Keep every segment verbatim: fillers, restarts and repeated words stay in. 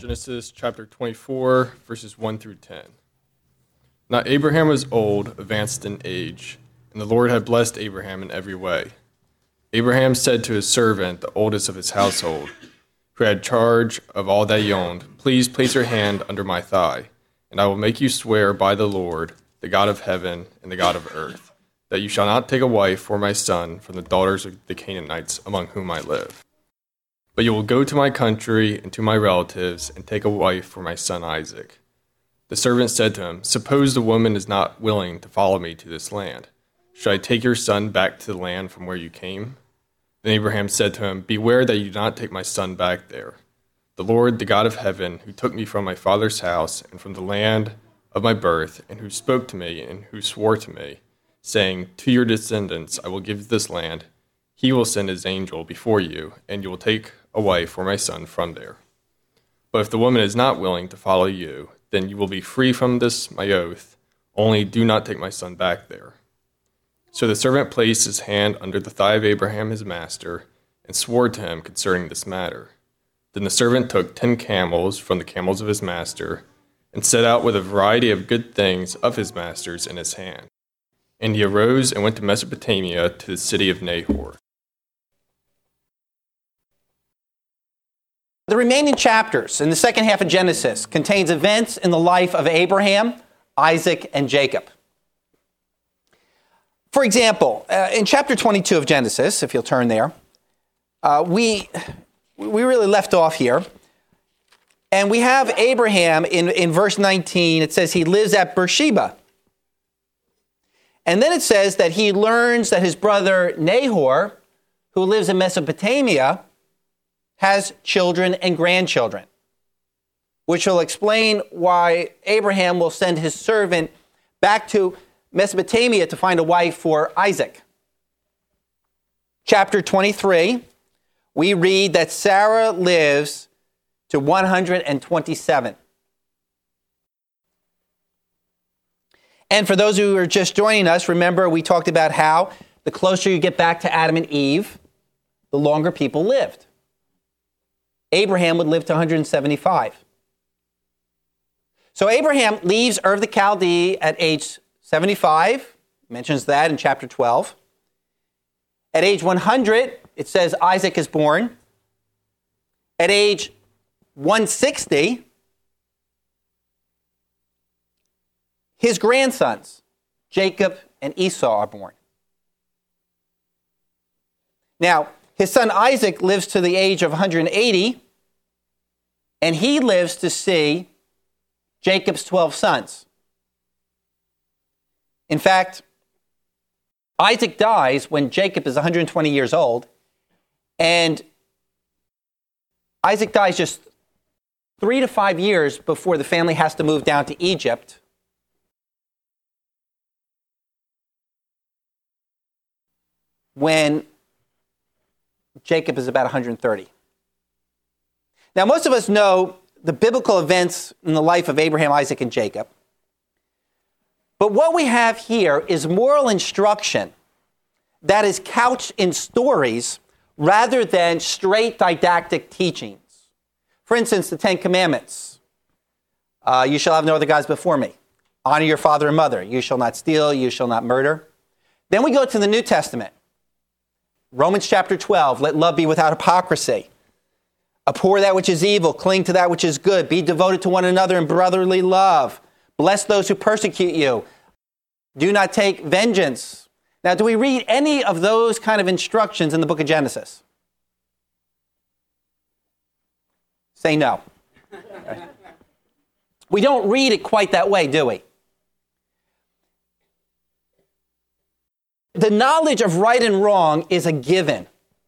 Genesis chapter twenty-four, verses one through ten. Now Abraham was old, advanced in age, and the Lord had blessed Abraham in every way. Abraham said to his servant, the oldest of his household, who had charge of all that he owned, "Please place your hand under my thigh, and I will make you swear by the Lord, the God of heaven and the God of earth, that you shall not take a wife for my son from the daughters of the Canaanites among whom I live. But you will go to my country and to my relatives and take a wife for my son Isaac." The servant said to him, "Suppose the woman is not willing to follow me to this land. Should I take your son back to the land from where you came?" Then Abraham said to him, "Beware that you do not take my son back there. The Lord, the God of heaven, who took me from my father's house and from the land of my birth, and who spoke to me and who swore to me, saying, 'To your descendants I will give this land,' he will send his angel before you, and you will take a wife for my son from there. But if the woman is not willing to follow you, then you will be free from this my oath, only do not take my son back there." So the servant placed his hand under the thigh of Abraham his master, and swore to him concerning this matter. Then the servant took ten camels from the camels of his master, and set out with a variety of good things of his master's in his hand. And he arose and went to Mesopotamia to the city of Nahor. The remaining chapters in the second half of Genesis contains events in the life of Abraham, Isaac, and Jacob. For example, uh, in chapter twenty-two of Genesis, if you'll turn there, uh, we we really left off here. And we have Abraham in, in verse nineteen. It says he lives at Beersheba. And then it says that he learns that his brother Nahor, who lives in Mesopotamia, has children and grandchildren, which will explain why Abraham will send his servant back to Mesopotamia to find a wife for Isaac. Chapter twenty-three, we read that Sarah lives to one hundred twenty-seven. And for those who are just joining us, remember we talked about how the closer you get back to Adam and Eve, the longer people lived. Abraham would live to one hundred seventy-five. So Abraham leaves Ur of the Chaldee at age seventy-five, mentions that in chapter twelve. At age one hundred, it says Isaac is born. At age one hundred sixty, his grandsons, Jacob and Esau, are born. Now, his son Isaac lives to the age of one hundred eighty, and he lives to see Jacob's twelve sons. In fact, Isaac dies when Jacob is one hundred twenty years old, and Isaac dies just three to five years before the family has to move down to Egypt. When Jacob is about one hundred thirty. Now, most of us know the biblical events in the life of Abraham, Isaac, and Jacob. But what we have here is moral instruction that is couched in stories rather than straight didactic teachings. For instance, the Ten Commandments. Uh, you shall have no other gods before me. Honor your father and mother. You shall not steal. You shall not murder. Then we go to the New Testament. Romans chapter twelve, let love be without hypocrisy. Abhor that which is evil, cling to that which is good. Be devoted to one another in brotherly love. Bless those who persecute you. Do not take vengeance. Now, do we read any of those kind of instructions in the book of Genesis? Say no. Okay. We don't read it quite that way, do we? The knowledge of right and wrong is a given.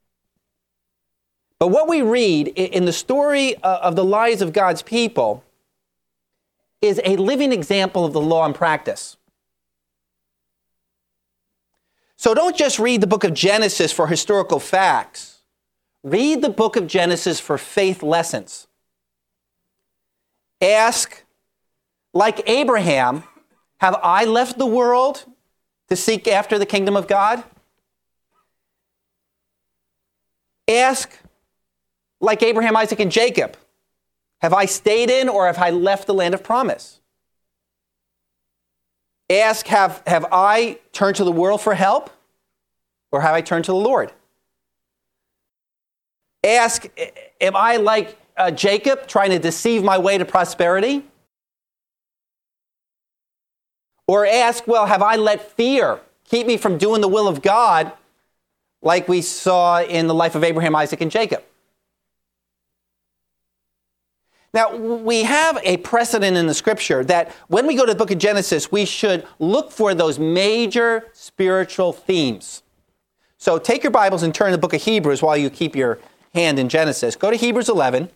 But what we read in the story of the lives of God's people is a living example of the law and practice. So don't just read the book of Genesis for historical facts. Read the book of Genesis for faith lessons. Ask, like Abraham, have I left the world to seek after the kingdom of God? Ask, like Abraham, Isaac, and Jacob, Have I stayed in or have I left the land of promise? Ask, have, have I turned to the world for help or have I turned to the Lord? Ask, am I like uh, Jacob trying to deceive my way to prosperity? Or ask, well, have I let fear keep me from doing the will of God like we saw in the life of Abraham, Isaac, and Jacob? Now, we have a precedent in the scripture that when we go to the book of Genesis, we should look for those major spiritual themes. So take your Bibles and turn to the book of Hebrews while you keep your hand in Genesis. Go to Hebrews eleven.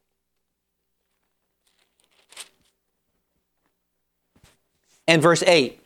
And verse eight.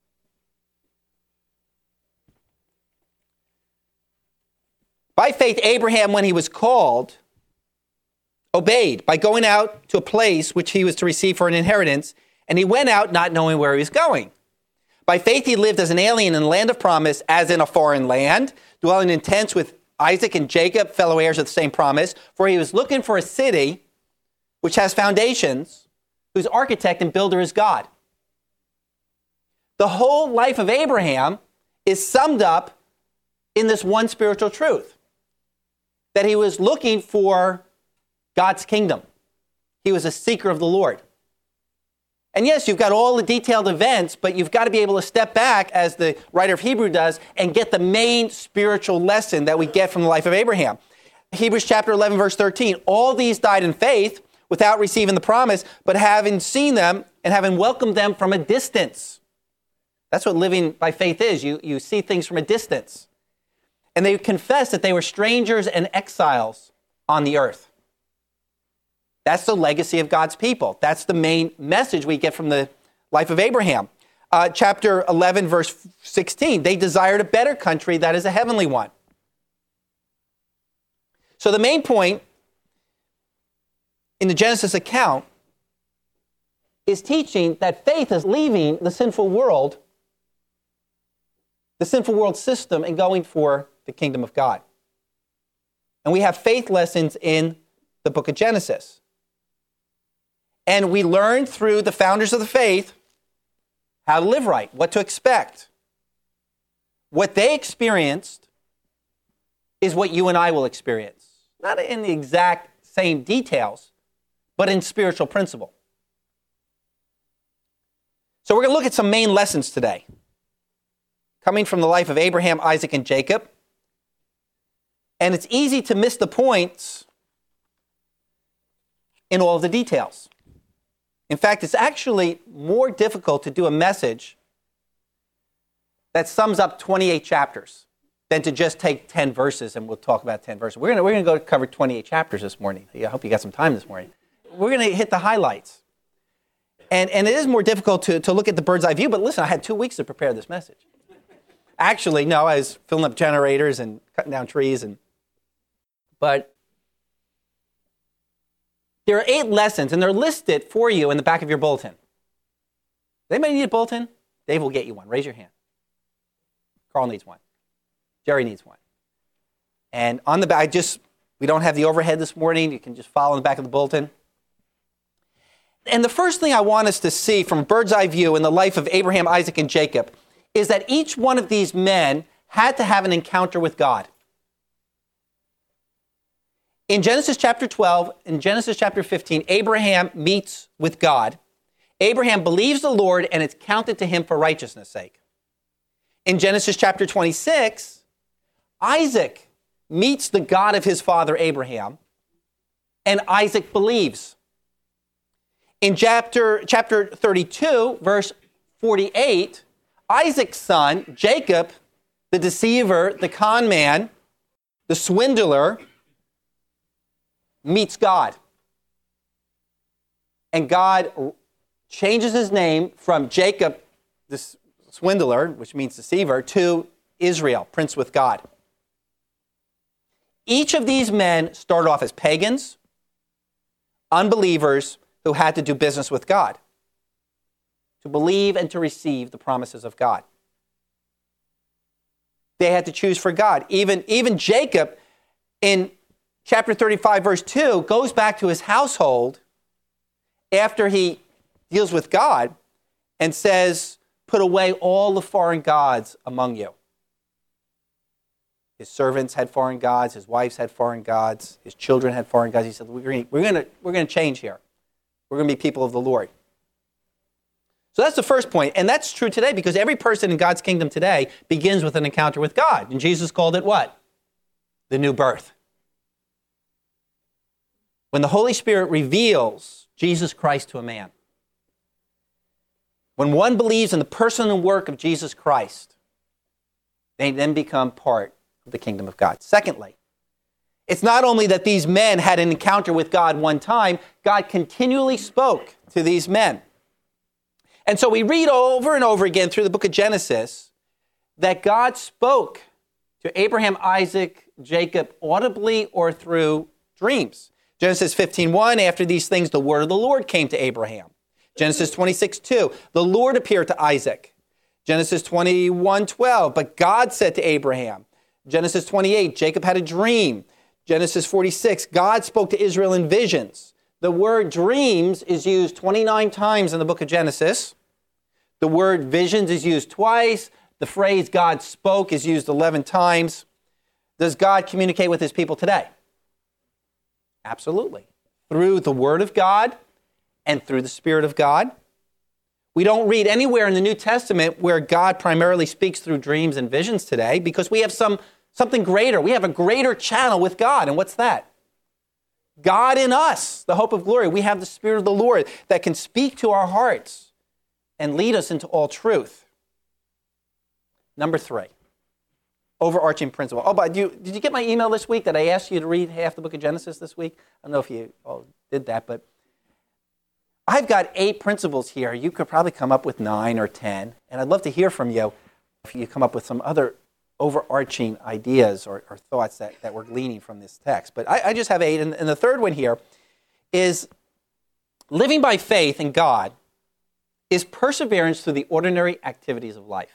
By faith, Abraham, when he was called, obeyed by going out to a place which he was to receive for an inheritance, and he went out not knowing where he was going. By faith, he lived as an alien in the land of promise, as in a foreign land, dwelling in tents with Isaac and Jacob, fellow heirs of the same promise, for he was looking for a city which has foundations, whose architect and builder is God. The whole life of Abraham is summed up in this one spiritual truth, that he was looking for God's kingdom. He was a seeker of the Lord. And yes, you've got all the detailed events, but you've got to be able to step back, as the writer of Hebrew does, and get the main spiritual lesson that we get from the life of Abraham. Hebrews chapter eleven, verse thirteen, all these died in faith without receiving the promise, but having seen them and having welcomed them from a distance. That's what living by faith is. You, you see things from a distance. And they confessed that they were strangers and exiles on the earth. That's the legacy of God's people. That's the main message we get from the life of Abraham. Uh, chapter eleven, verse sixteen, they desired a better country that is a heavenly one. So the main point in the Genesis account is teaching that faith is leaving the sinful world, the sinful world system, and going for the kingdom of God. And we have faith lessons in the book of Genesis. And we learn through the founders of the faith how to live right, what to expect. What they experienced is what you and I will experience. Not in the exact same details, but in spiritual principle. So we're going to look at some main lessons today, coming from the life of Abraham, Isaac, and Jacob. And it's easy to miss the points in all of the details. In fact, it's actually more difficult to do a message that sums up twenty-eight chapters than to just take ten verses, and we'll talk about ten verses. We're going we're going to go cover twenty-eight chapters this morning. I hope you got some time this morning. We're going to hit the highlights. And, and it is more difficult to, to look at the bird's eye view, but listen, I had two weeks to prepare this message. Actually, no, I was filling up generators and cutting down trees. and But there are eight lessons, and they're listed for you in the back of your bulletin. Does anybody need a bulletin? Dave will get you one. Raise your hand. Carl needs one. Jerry needs one. And on the back, I just, we don't have the overhead this morning. You can just follow in the back of the bulletin. And the first thing I want us to see from a bird's eye view in the life of Abraham, Isaac, and Jacob is that each one of these men had to have an encounter with God. In Genesis chapter twelve, in Genesis chapter fifteen, Abraham meets with God. Abraham believes the Lord, and it's counted to him for righteousness' sake. In Genesis chapter twenty-six, Isaac meets the God of his father Abraham, and Isaac believes. In chapter, chapter thirty-two, verse forty-eight, Isaac's son, Jacob, the deceiver, the con man, the swindler, meets God. And God changes his name from Jacob, the swindler, which means deceiver, to Israel, prince with God. Each of these men started off as pagans, unbelievers who had to do business with God, to believe and to receive the promises of God. They had to choose for God. Even, even Jacob, in chapter thirty-five, verse two, goes back to his household after he deals with God and says, put away all the foreign gods among you. His servants had foreign gods. His wives had foreign gods. His children had foreign gods. He said, we're going we're to we're going to change here. We're going to be people of the Lord. So that's the first point. And that's true today because every person in God's kingdom today begins with an encounter with God. And Jesus called it what? The new birth. When the Holy Spirit reveals Jesus Christ to a man. When one believes in the person and work of Jesus Christ, they then become part of the kingdom of God. Secondly, it's not only that these men had an encounter with God one time, God continually spoke to these men. And so we read over and over again through the book of Genesis that God spoke to Abraham, Isaac, Jacob audibly or through dreams. Genesis fifteen one, after these things, the word of the Lord came to Abraham. Genesis twenty-six two, the Lord appeared to Isaac. Genesis twenty-one twelve, but God said to Abraham. Genesis twenty-eight, Jacob had a dream. Genesis forty-six, God spoke to Israel in visions. The word dreams is used twenty-nine times in the book of Genesis. The word visions is used twice. The phrase God spoke is used eleven times. Does God communicate with his people today? Absolutely. Through the word of God and through the Spirit of God. We don't read anywhere in the New Testament where God primarily speaks through dreams and visions today because we have some something greater. We have a greater channel with God. And what's that? God in us, the hope of glory. We have the Spirit of the Lord that can speak to our hearts and lead us into all truth. Number three, overarching principle. Oh, but you, did you get my email this week that I asked you to read half the book of Genesis this week? I don't know if you all did that, but I've got eight principles here. You could probably come up with nine or ten, and I'd love to hear from you if you come up with some other overarching ideas or, or thoughts that, that we're gleaning from this text. But I, I just have eight, and, and the third one here is living by faith in God is perseverance through the ordinary activities of life.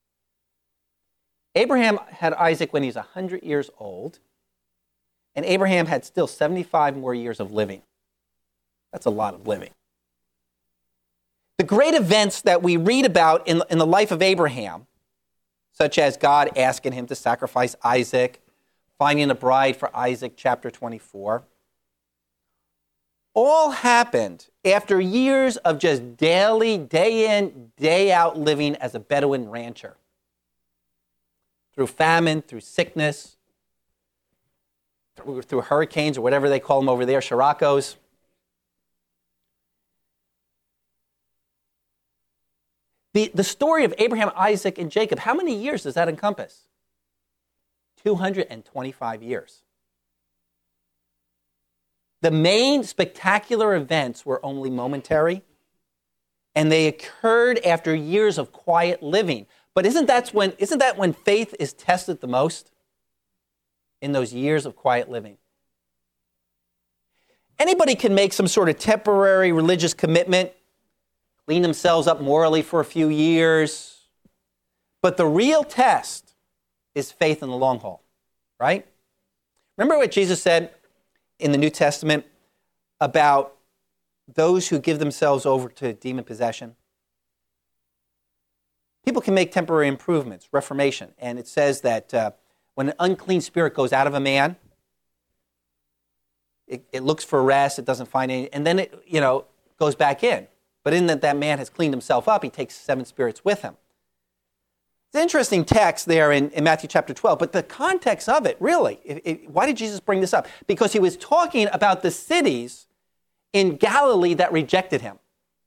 Abraham had Isaac when he was one hundred years old, and Abraham had still seventy-five more years of living. That's a lot of living. The great events that we read about in, in the life of Abraham, such as God asking him to sacrifice Isaac, finding a bride for Isaac, chapter twenty-four, all happened after years of just daily, day in, day out living as a Bedouin rancher. Through famine, through sickness, through, through hurricanes or whatever they call them over there, Sirocco's. The, the story of Abraham, Isaac, and Jacob, how many years does that encompass? two hundred twenty-five years. The main spectacular events were only momentary, and they occurred after years of quiet living. But isn't that when, isn't that when faith is tested the most? In those years of quiet living. Anybody can make some sort of temporary religious commitment, clean themselves up morally for a few years. But the real test is faith in the long haul, right? Remember what Jesus said in the New Testament about those who give themselves over to demon possession? People can make temporary improvements, reformation. And it says that uh, when an unclean spirit goes out of a man, it, it looks for rest, it doesn't find any, and then it, you know, goes back in. But in that that man has cleaned himself up, he takes seven spirits with him. It's an interesting text there in, in Matthew chapter twelve, but the context of it, really, it, it, why did Jesus bring this up? Because he was talking about the cities in Galilee that rejected him.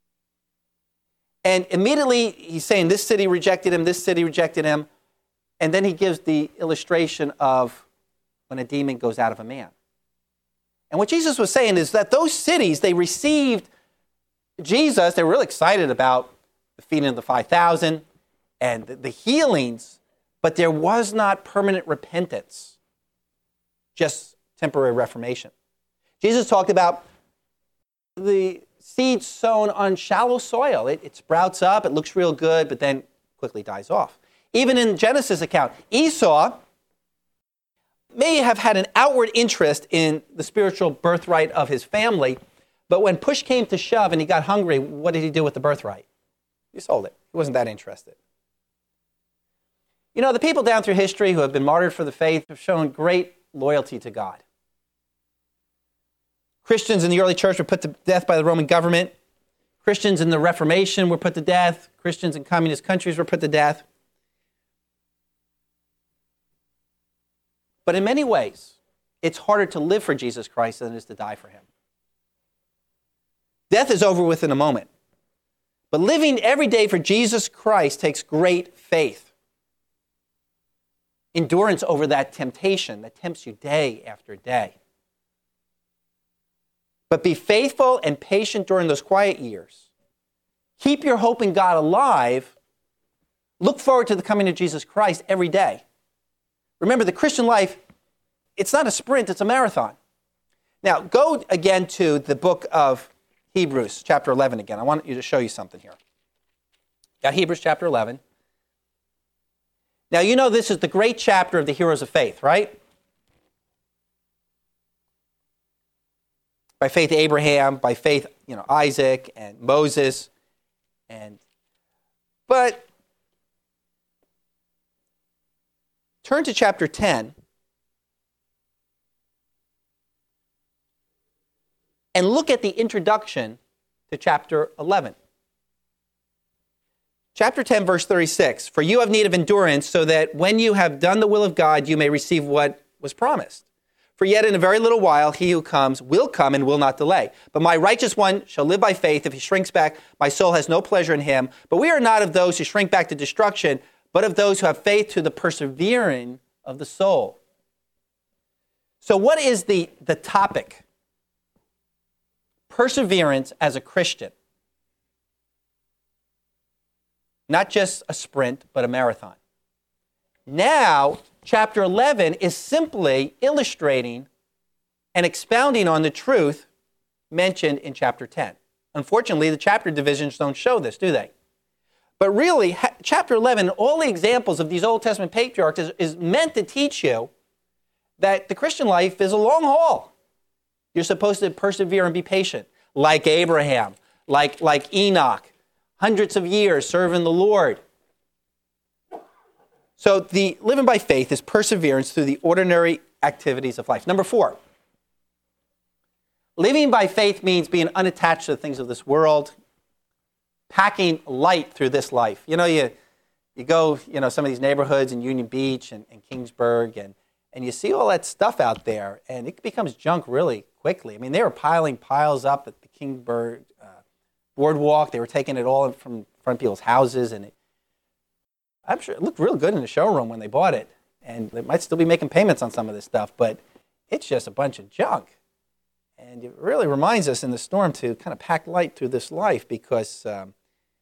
And immediately he's saying this city rejected him, this city rejected him, and then he gives the illustration of when a demon goes out of a man. And what Jesus was saying is that those cities, they received Jesus, they were really excited about the feeding of the five thousand and the, the healings, but there was not permanent repentance, just temporary reformation. Jesus talked about the seed sown on shallow soil. It, it sprouts up, it looks real good, but then quickly dies off. Even in Genesis account, Esau may have had an outward interest in the spiritual birthright of his family, But when push came to shove and he got hungry, what did he do with the birthright? He sold it. He wasn't that interested. You know, the people down through history who have been martyred for the faith have shown great loyalty to God. Christians in the early church were put to death by the Roman government. Christians in the Reformation were put to death. Christians in communist countries were put to death. But in many ways, it's harder to live for Jesus Christ than it is to die for him. Death is over with in a moment. But living every day for Jesus Christ takes great faith. Endurance over that temptation that tempts you day after day. But be faithful and patient during those quiet years. Keep your hope in God alive. Look forward to the coming of Jesus Christ every day. Remember, the Christian life, it's not a sprint, it's a marathon. Now, go again to the book of Hebrews, chapter eleven again. I want you to show you something here. Got Hebrews chapter eleven. Now, you know this is the great chapter of the heroes of faith, right? By faith, Abraham, by faith, you know, Isaac and Moses. And, but turn to chapter ten. And look at the introduction to chapter eleven. Chapter ten, verse thirty-six. For you have need of endurance, so that when you have done the will of God, you may receive what was promised. For yet in a very little while, he who comes will come and will not delay. But my righteous one shall live by faith. If he shrinks back, my soul has no pleasure in him. But we are not of those who shrink back to destruction, but of those who have faith to the persevering of the soul. So what is the, the topic? Perseverance as a Christian. Not just a sprint, but a marathon. Now, chapter eleven is simply illustrating and expounding on the truth mentioned in chapter ten. Unfortunately, the chapter divisions don't show this, do they? But really, ha- chapter eleven, all the examples of these Old Testament patriarchs is, is meant to teach you that the Christian life is a long haul. You're supposed to persevere and be patient, like Abraham, like, like Enoch, hundreds of years serving the Lord. So the living by faith is perseverance through the ordinary activities of life. Number four, living by faith means being unattached to the things of this world, packing light through this life. You know, you you go, you know, some of these neighborhoods in Union Beach and, and Kingsburg, and, and you see all that stuff out there, and it becomes junk really quickly. I mean, they were piling piles up at the Kingsburg uh, boardwalk. They were taking it all from front of people's houses, and it, I'm sure it looked real good in the showroom when they bought it, and they might still be making payments on some of this stuff, but it's just a bunch of junk. And it really reminds us in the storm to kind of pack light through this life, because um,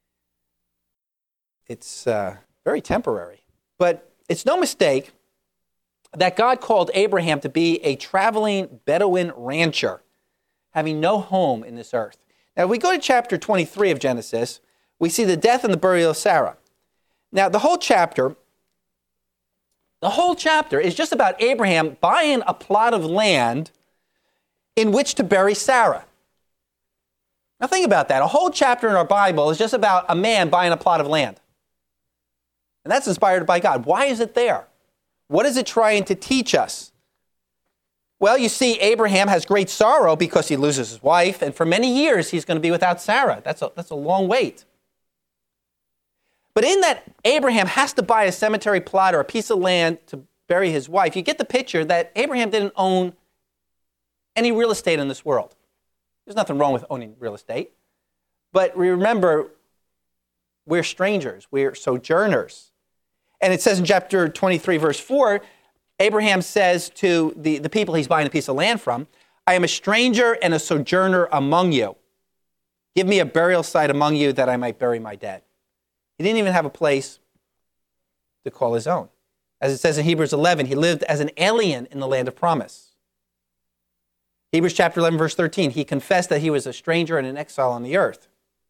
it's uh, very temporary. But it's no mistake that God called Abraham to be a traveling Bedouin rancher, having no home in this earth. Now, if we go to chapter twenty-three of Genesis, we see the death and the burial of Sarah. Now, the whole chapter, the whole chapter is just about Abraham buying a plot of land in which to bury Sarah. Now, think about that. A whole chapter in our Bible is just about a man buying a plot of land. And that's inspired by God. Why is it there? What is it trying to teach us? Well, you see, Abraham has great sorrow because he loses his wife, and for many years he's going to be without Sarah. That's a, that's a long wait. But in that Abraham has to buy a cemetery plot or a piece of land to bury his wife, you get the picture that Abraham didn't own any real estate in this world. There's nothing wrong with owning real estate. But remember, we're strangers. We're sojourners. And it says in chapter twenty-three, verse four, Abraham says to the, the people he's buying a piece of land from, I am a stranger and a sojourner among you. Give me a burial site among you that I might bury my dead. He didn't even have a place to call his own. As it says in Hebrews eleven, he lived as an alien in the land of promise. Hebrews chapter eleven, verse thirteen, he confessed that he was a stranger and an exile on the earth.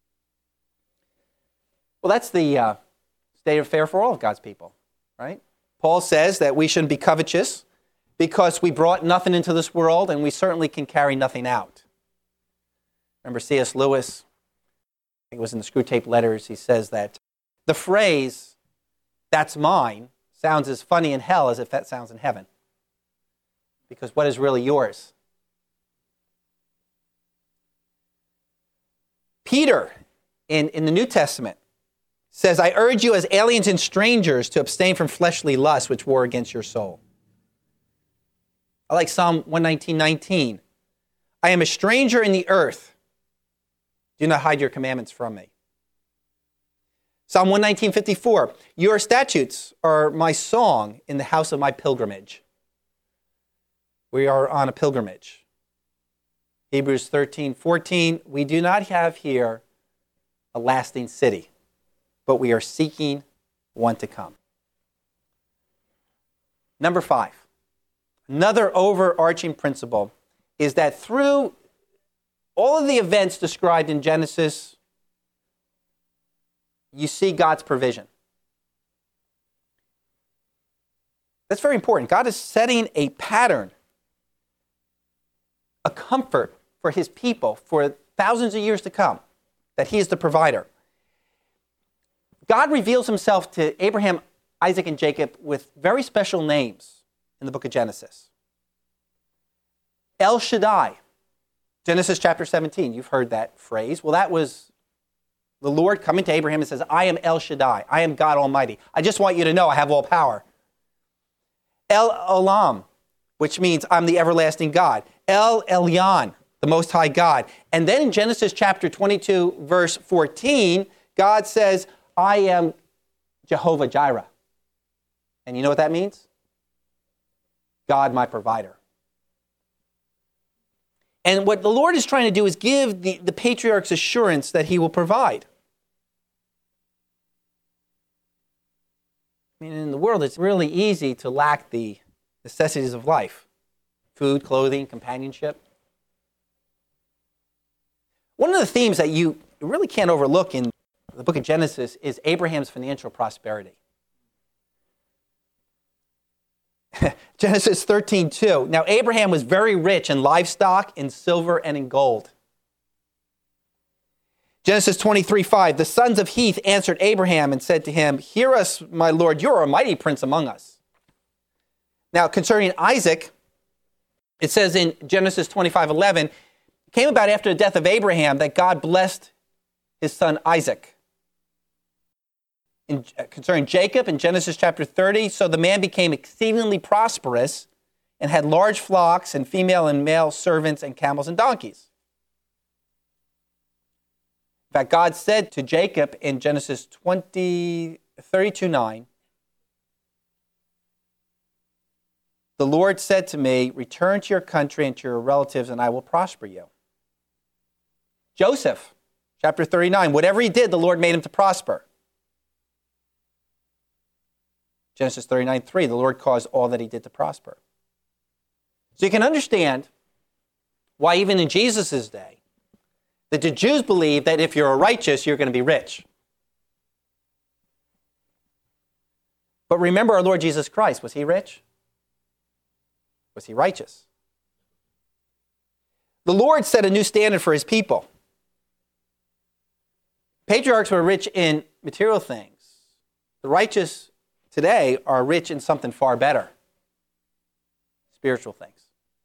Well, that's the uh, state of affair for all of God's people, right? Paul says that we shouldn't be covetous because we brought nothing into this world and we certainly can carry nothing out. Remember C S Lewis? I think it was in the Screwtape Letters. He says that the phrase, "that's mine," sounds as funny in hell as if that sounds in heaven. Because what is really yours? Peter, in, in the New Testament, says, "I urge you as aliens and strangers to abstain from fleshly lusts which war against your soul." I like Psalm one nineteen nineteen. "I am a stranger in the earth. Do not hide your commandments from me." Psalm one nineteen fifty-four. "Your statutes are my song in the house of my pilgrimage." We are on a pilgrimage. Hebrews thirteen fourteen. "We do not have here a lasting city, but we are seeking one to come." Number five, another overarching principle is that through all of the events described in Genesis, you see God's provision. That's very important. God is setting a pattern, a comfort for his people for thousands of years to come, that he is the provider. God reveals himself to Abraham, Isaac, and Jacob with very special names in the book of Genesis. El Shaddai, Genesis chapter seventeen. You've heard that phrase. Well, that was the Lord coming to Abraham and says, "I am El Shaddai. I am God Almighty. I just want you to know I have all power." El Olam, which means I'm the everlasting God. El Elyon, the Most High God. And then in Genesis chapter twenty-two, verse fourteen, God says, "I am Jehovah Jireh." And you know what that means? God, my provider. And what the Lord is trying to do is give the, the patriarchs assurance that he will provide. I mean, in the world, it's really easy to lack the necessities of life. Food, clothing, companionship. One of the themes that you really can't overlook in the book of Genesis is Abraham's financial prosperity. Genesis thirteen two. "Now Abraham was very rich in livestock, in silver, and in gold." Genesis twenty-three five. "The sons of Heth answered Abraham and said to him, 'Hear us, my Lord, you are a mighty prince among us.'" Now concerning Isaac, it says in Genesis twenty-five eleven, "It came about after the death of Abraham that God blessed his son Isaac." In, uh, concerning Jacob, in Genesis chapter thirty, "So the man became exceedingly prosperous and had large flocks and female and male servants and camels and donkeys." In fact, God said to Jacob in Genesis twenty, thirty-two nine, "The Lord said to me, return to your country and to your relatives, and I will prosper you." Joseph, chapter thirty-nine, "Whatever he did, the Lord made him to prosper." Genesis thirty-nine three, "The Lord caused all that he did to prosper." So you can understand why even in Jesus' day, that the Jews believed that if you're righteous, you're going to be rich. But remember our Lord Jesus Christ. Was he rich? Was he righteous? The Lord set a new standard for his people. Patriarchs were rich in material things. The righteous today are rich in something far better. Spiritual things.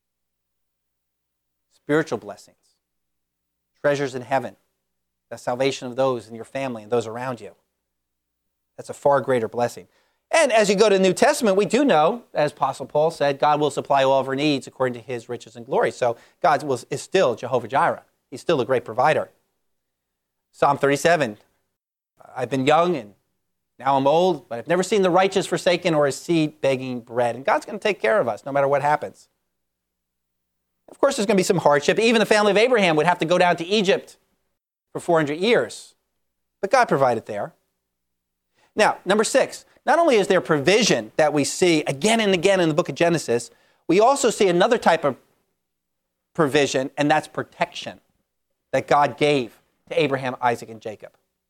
Spiritual blessings. Treasures in heaven. The salvation of those in your family and those around you. That's a far greater blessing. And as you go to the New Testament, we do know, as Apostle Paul said, God will supply all of our needs according to his riches and glory. So God will, is still Jehovah Jireh. He's still a great provider. Psalm thirty-seven, "I've been young and now I'm old, but I've never seen the righteous forsaken or his seed begging bread." And God's going to take care of us no matter what happens. Of course, there's going to be some hardship. Even the family of Abraham would have to go down to Egypt for four hundred years. But God provided there. Now, number six, not only is there provision that we see again and again in the book of Genesis, we also see another type of provision, and that's protection that God gave to Abraham, Isaac, and Jacob.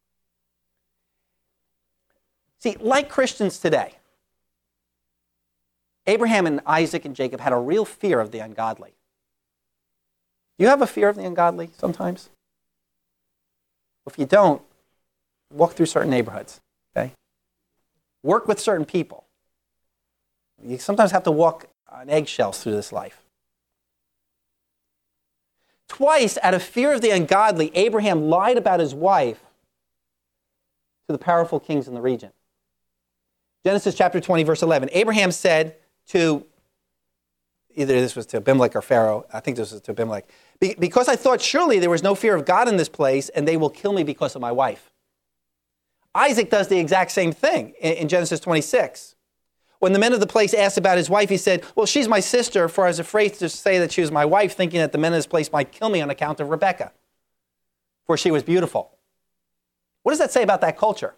See, like Christians today, Abraham and Isaac and Jacob had a real fear of the ungodly. Do you have a fear of the ungodly sometimes? If you don't, walk through certain neighborhoods, okay? Work with certain people. You sometimes have to walk on eggshells through this life. Twice, out of fear of the ungodly, Abraham lied about his wife to the powerful kings in the region. Genesis chapter twenty, verse eleven. Abraham said to, either this was to Abimelech or Pharaoh, I think this was to Abimelech, because I thought surely there was no fear of God in this place, and they will kill me because of my wife. Isaac does the exact same thing in Genesis twenty-six. When the men of the place asked about his wife, he said, well, she's my sister, for I was afraid to say that she was my wife, thinking that the men of this place might kill me on account of Rebekah, for she was beautiful. What does that say about that culture?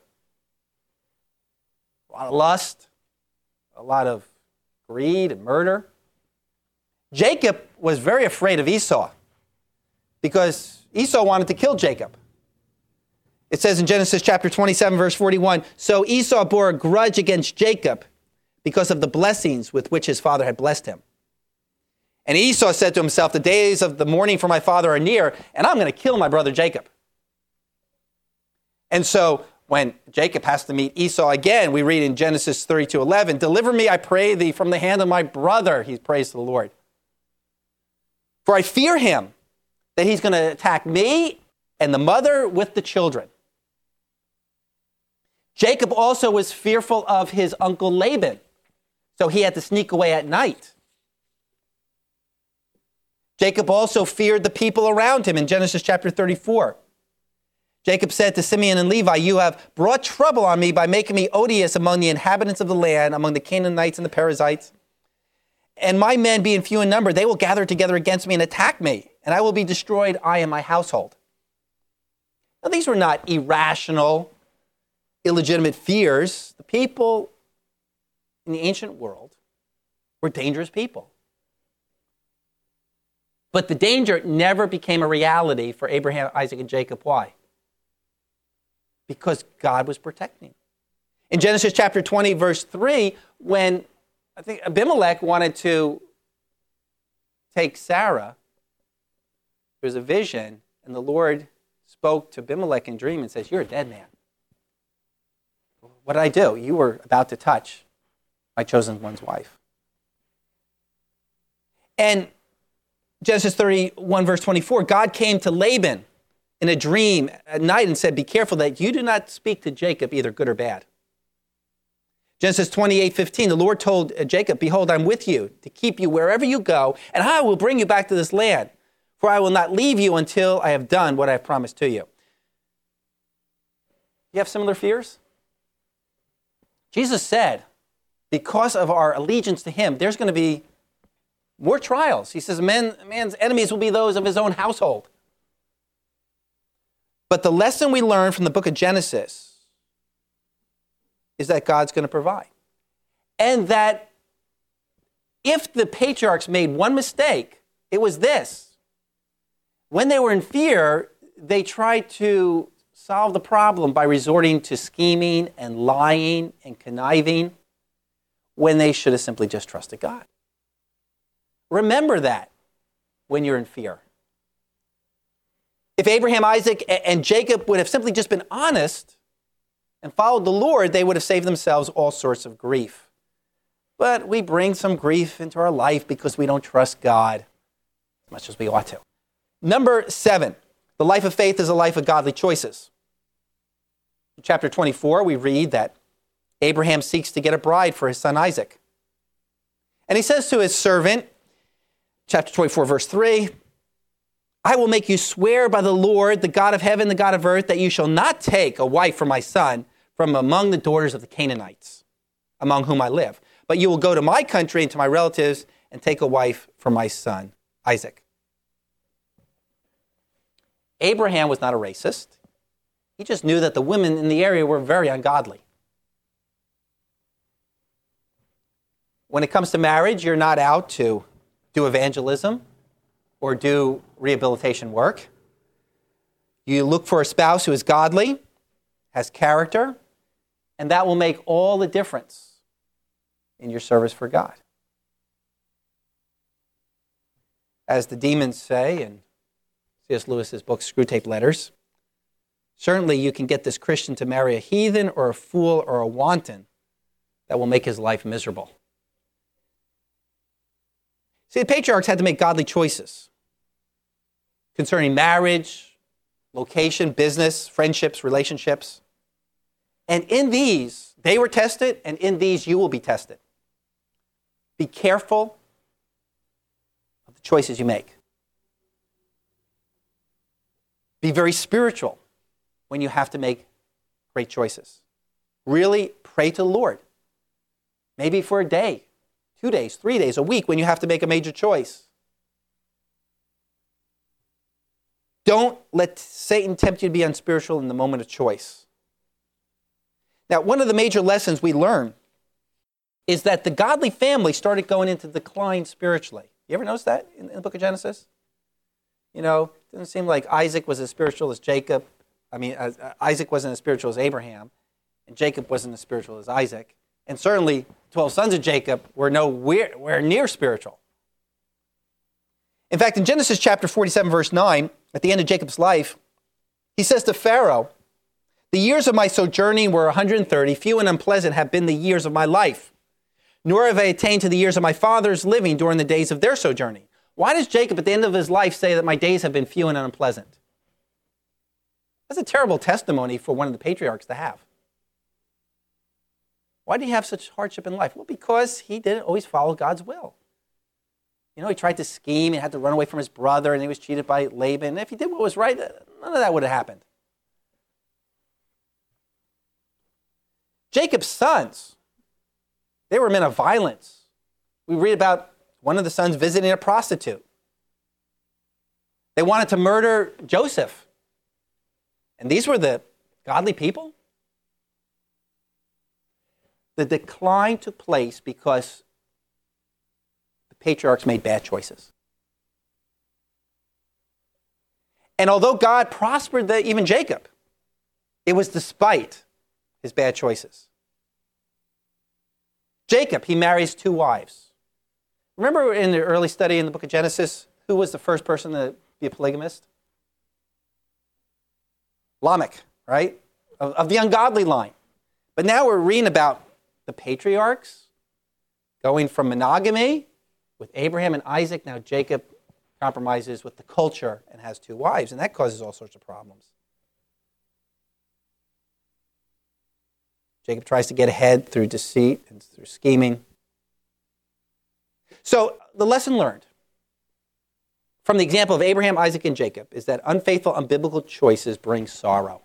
A lot of lust, a lot of greed and murder. Jacob was very afraid of Esau because Esau wanted to kill Jacob. It says in Genesis chapter twenty-seven, verse forty-one, so Esau bore a grudge against Jacob because of the blessings with which his father had blessed him. And Esau said to himself, the days of the mourning for my father are near, and I'm going to kill my brother Jacob. And so when Jacob has to meet Esau again, we read in Genesis thirty-two eleven, deliver me, I pray thee, from the hand of my brother. He prays to the Lord. For I fear him, that he's going to attack me and the mother with the children. Jacob also was fearful of his uncle Laban, so he had to sneak away at night. Jacob also feared the people around him in Genesis chapter thirty-four. Jacob said to Simeon and Levi, you have brought trouble on me by making me odious among the inhabitants of the land, among the Canaanites and the Perizzites. And my men being few in number, they will gather together against me and attack me, and I will be destroyed, I and my household. Now, these were not irrational, illegitimate fears. The people in the ancient world were dangerous people. But the danger never became a reality for Abraham, Isaac, and Jacob. Why? Because God was protecting them. In Genesis chapter twenty, verse three, when I think Abimelech wanted to take Sarah, there was a vision, and the Lord spoke to Abimelech in a dream and says, you're a dead man. What did I do? You were about to touch my chosen one's wife. And Genesis thirty-one, verse twenty-four, God came to Laban in a dream at night and said, be careful that you do not speak to Jacob either good or bad. Genesis twenty-eight, fifteen, the Lord told Jacob, behold, I'm with you to keep you wherever you go, and I will bring you back to this land, for I will not leave you until I have done what I have promised to you. You have similar fears? Jesus said, because of our allegiance to him, there's going to be more trials. He says, Man, man's enemies will be those of his own household. But the lesson we learn from the book of Genesis is that God's going to provide. And that if the patriarchs made one mistake, it was this. When they were in fear, they tried to solve the problem by resorting to scheming and lying and conniving when they should have simply just trusted God. Remember that when you're in fear. If Abraham, Isaac, and Jacob would have simply just been honest and followed the Lord, they would have saved themselves all sorts of grief. But we bring some grief into our life because we don't trust God as much as we ought to. Number seven, the life of faith is a life of godly choices. In chapter twenty-four, we read that Abraham seeks to get a bride for his son Isaac. And he says to his servant, chapter twenty-four, verse three, I will make you swear by the Lord, the God of heaven, the God of earth, that you shall not take a wife for my son from among the daughters of the Canaanites, among whom I live. But you will go to my country and to my relatives and take a wife for my son, Isaac. Abraham was not a racist. He just knew that the women in the area were very ungodly. When it comes to marriage, you're not out to do evangelism or do rehabilitation work. You look for a spouse who is godly, has character, and that will make all the difference in your service for God. As the demons say in C S Lewis's book, Screwtape Letters, Certainly you can get this Christian to marry a heathen or a fool or a wanton that will make his life miserable. See, the patriarchs had to make godly choices concerning marriage, location, business, friendships, relationships. And in these, they were tested, and in these you will be tested. Be careful of the choices you make. Be very spiritual when you have to make great choices. Really pray to the Lord. Maybe for a day, two days, three days, a week when you have to make a major choice. Don't let Satan tempt you to be unspiritual in the moment of choice. Now, one of the major lessons we learn is that the godly family started going into decline spiritually. You ever notice that in, in the book of Genesis? You know, it doesn't seem like Isaac was as spiritual as Jacob. I mean, as, uh, Isaac wasn't as spiritual as Abraham, and Jacob wasn't as spiritual as Isaac. And certainly, twelve sons of Jacob were nowhere near spiritual. In fact, in Genesis chapter forty-seven, verse nine, at the end of Jacob's life, he says to Pharaoh, "The years of my sojourning were one hundred thirty. Few and unpleasant have been the years of my life. Nor have I attained to the years of my fathers living during the days of their sojourning." Why does Jacob at the end of his life say that my days have been few and unpleasant? That's a terrible testimony for one of the patriarchs to have. Why did he have such hardship in life? Well, because he didn't always follow God's will. You know, he tried to scheme and had to run away from his brother, and he was cheated by Laban. And if he did what was right, none of that would have happened. Jacob's sons, they were men of violence. We read about one of the sons visiting a prostitute. They wanted to murder Joseph. And these were the godly people. The decline took place because the patriarchs made bad choices. And although God prospered the, even Jacob, it was despite his bad choices. Jacob, he marries two wives. Remember in the early study in the book of Genesis, who was the first person to be a polygamist? Lamech, right? Of, of the ungodly line. But now we're reading about the patriarchs going from monogamy with Abraham and Isaac. Now Jacob compromises with the culture and has two wives, and that causes all sorts of problems. Jacob tries to get ahead through deceit and through scheming. So the lesson learned from the example of Abraham, Isaac, and Jacob is that unfaithful, unbiblical choices bring sorrow.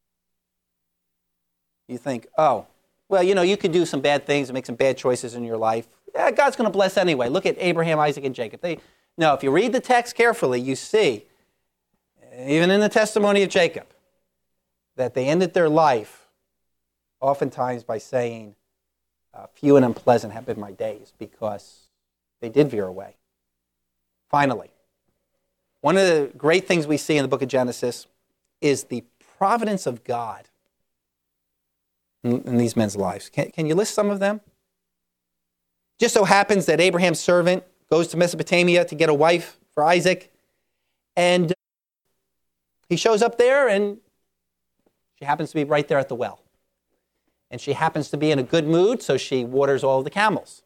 You think, oh, well, you know, you could do some bad things and make some bad choices in your life. Yeah, God's going to bless anyway. Look at Abraham, Isaac, and Jacob. They, no, if you read the text carefully, you see, even in the testimony of Jacob, that they ended their life oftentimes by saying, uh, few and unpleasant have been my days, because they did veer away. Finally, one of the great things we see in the book of Genesis is the providence of God in, in these men's lives. Can, can you list some of them? Just so happens that Abraham's servant goes to Mesopotamia to get a wife for Isaac, and he shows up there, and she happens to be right there at the well. And she happens to be in a good mood, so she waters all of the camels.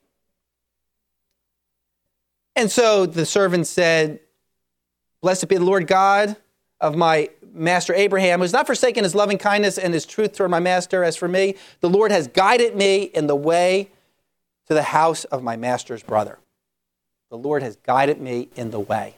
And so the servant said, "Blessed be the Lord God of my master Abraham, who has not forsaken his loving kindness and his truth toward my master. As for me, the Lord has guided me in the way to the house of my master's brother." The Lord has guided me in the way.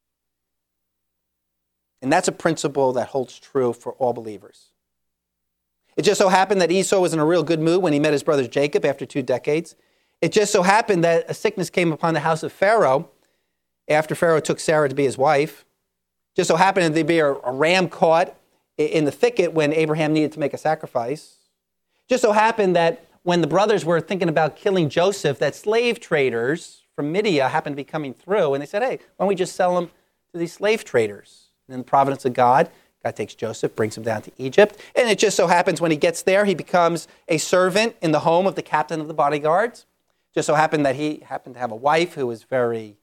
And that's a principle that holds true for all believers. It just so happened that Esau was in a real good mood when he met his brother Jacob after two decades. It just so happened that a sickness came upon the house of Pharaoh after Pharaoh took Sarah to be his wife. Just so happened that there'd be a, a ram caught in the thicket when Abraham needed to make a sacrifice. Just so happened that when the brothers were thinking about killing Joseph, that slave traders from Midian happened to be coming through, and they said, "Hey, why don't we just sell him to these slave traders?" And in the providence of God, God takes Joseph, brings him down to Egypt, and it just so happens when he gets there, he becomes a servant in the home of the captain of the bodyguards. Just so happened that he happened to have a wife who was very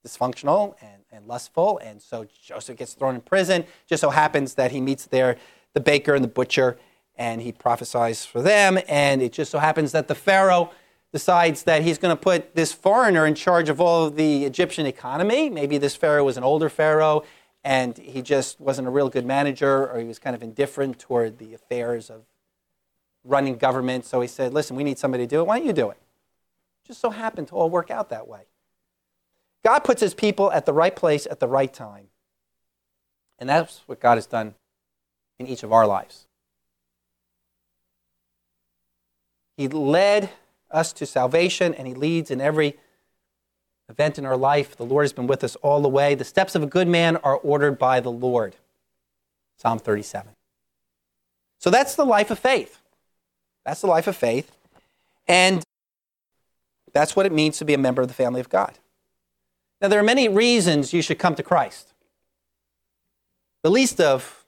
dysfunctional and, and lustful, and so Joseph gets thrown in prison. Just so happens that he meets there the baker and the butcher, and he prophesies for them. And it just so happens that the Pharaoh decides that he's going to put this foreigner in charge of all of the Egyptian economy. Maybe this Pharaoh was an older Pharaoh, and he just wasn't a real good manager, or he was kind of indifferent toward the affairs of running government. So he said, listen, we need somebody to do it. Why don't you do it? Just so happened to all work out that way. God puts his people at the right place at the right time. And that's what God has done in each of our lives. He led us to salvation, and he leads in every event in our life. The Lord has been with us all the way. The steps of a good man are ordered by the Lord. Psalm thirty-seven. So that's the life of faith. That's the life of faith. And that's what it means to be a member of the family of God. Now, there are many reasons you should come to Christ. The least of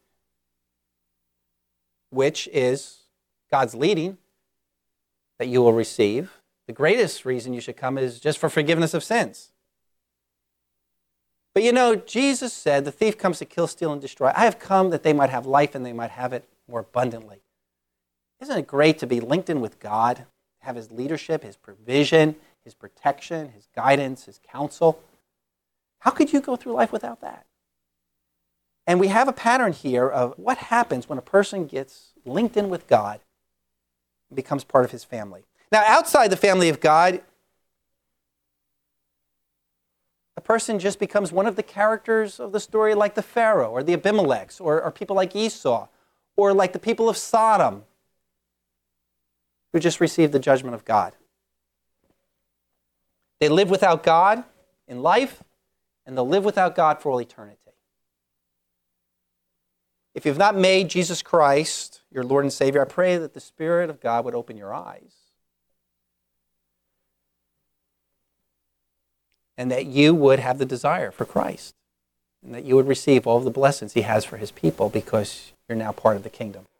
which is God's leading that you will receive. The greatest reason you should come is just for forgiveness of sins. But you know, Jesus said, the thief comes to kill, steal, and destroy. I have come that they might have life and they might have it more abundantly. Isn't it great to be linked in with God, have his leadership, his provision, his protection, his guidance, his counsel? How could you go through life without that? And we have a pattern here of what happens when a person gets linked in with God and becomes part of his family. Now, outside the family of God, a person just becomes one of the characters of the story, like the Pharaoh or the Abimelechs, or, or people like Esau, or like the people of Sodom, who just received the judgment of God. They live without God in life, and they'll live without God for all eternity. If you've not made Jesus Christ your Lord and Savior, I pray that the Spirit of God would open your eyes, and that you would have the desire for Christ, and that you would receive all of the blessings he has for his people, because you're now part of the kingdom.